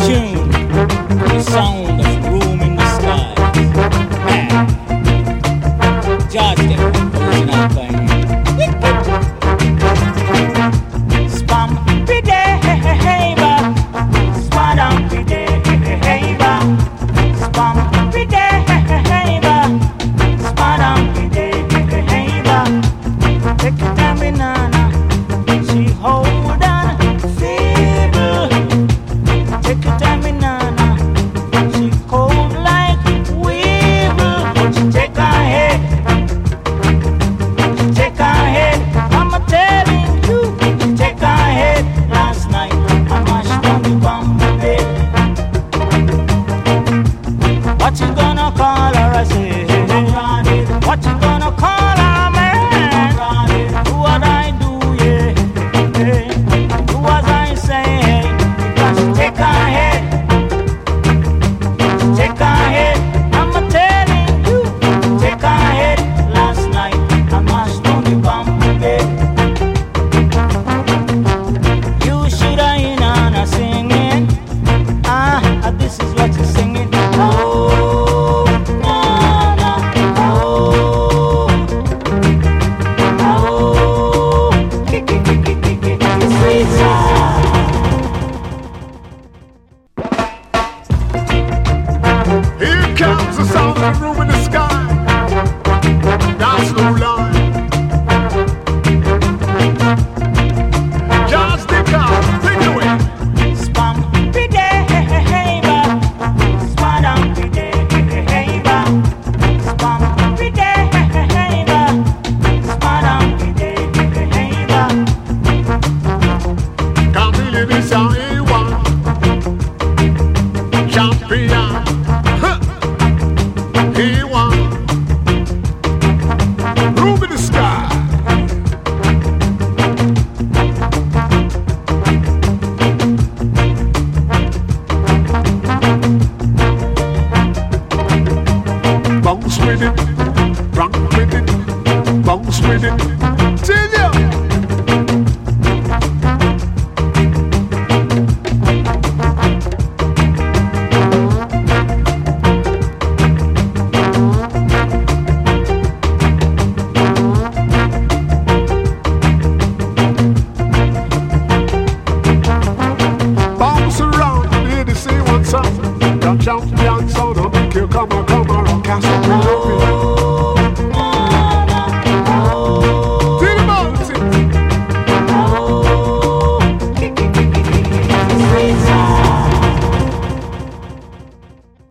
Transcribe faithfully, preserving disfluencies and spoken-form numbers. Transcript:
tune to the sound of Room in the Sky. Man, George the original thing. Spam behavior, spadam behavior, spam behavior, spadam behavior. Take your time, banana. She hold on, feeble. Take your time, banana. She cold like weevil. She take her head. She take her head. I'm a telling you. She take her head. Last night I mashed down the bamboo bed. What you gonna call her? I say. What you gonna call her, man? Do what I do, yeah. yeah. Do as I say. Because she take her head. She take her head. I'm a telling you. She take her head. Last night I mashed down the bamboo bed. You should have in on a singing. Ah, this is what you're singing. Oh, na na. Oh, oh, kick it, kick it, kick it, sweet sound. Here comes the sound of the room in the sky. That's no lie. Just the car, take it away. Spam behavior, spadam behavior, spam behavior, spadam behavior. Can't believe this sound.